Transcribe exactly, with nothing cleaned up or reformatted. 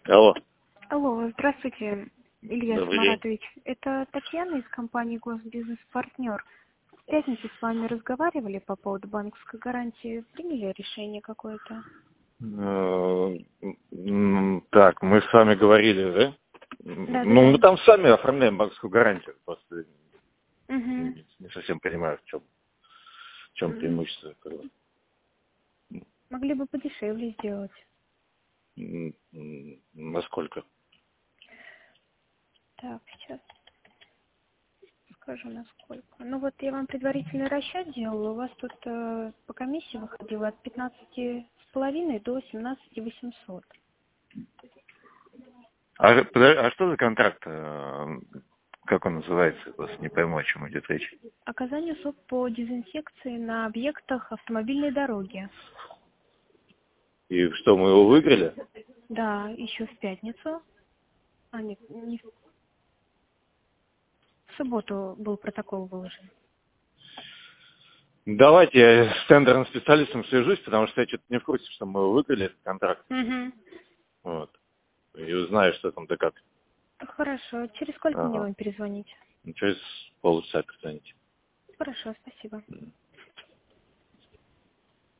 Алло. Алло, здравствуйте, Илья Добрый день. Маратович. Это Татьяна из компании «Госбизнес-партнер». В пятницу с вами разговаривали по поводу банковской гарантии. Приняли решение какое-то? Э, м, Так, мы с вами говорили, да? Ну, мы Да-да-да. там сами оформляем банковскую гарантию. Просто Угу. не, не совсем понимаю, в чем, в чем преимущество этого. Могли бы подешевле сделать. М, м, Насколько? Так, сейчас скажу насколько. Ну вот я вам предварительный расчет делала. У вас тут э, по комиссии выходило от пятнадцати с половиной до семнадцати восемьсот. А, подо- а что за контракт? э, Как он называется? Я просто не пойму, о чем идет речь. Оказание услуг по дезинфекции на объектах автомобильной дороги. И что, мы его выиграли? Да, еще в пятницу. А, нет, не в в субботу был протокол выложен. Давайте я с тендерным специалистом свяжусь, потому что я что-то не в курсе, что мы его выиграли, этот контракт. Угу. Вот. И узнаю, что там да как. Хорошо. Через сколько мне Ага. вам перезвонить? Ну, через полчаса перезвоните. Хорошо, спасибо.